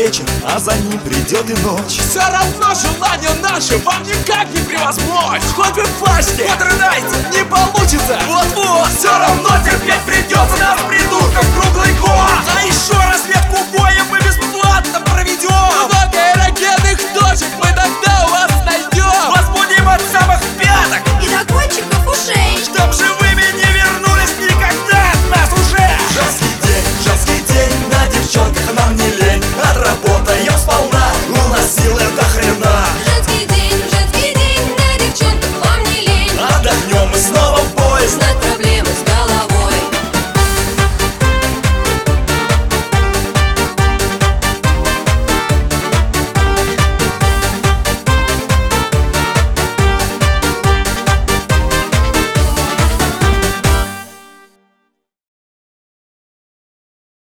вечер, а за ним придет и ночь. Все равно желание наше вам никак не превозмочь. Хоть вы плачьте, вот рыдайте, не получится. вот-вот, все равно терпеть придется. Нас придурков круглый год. а еще разведку боем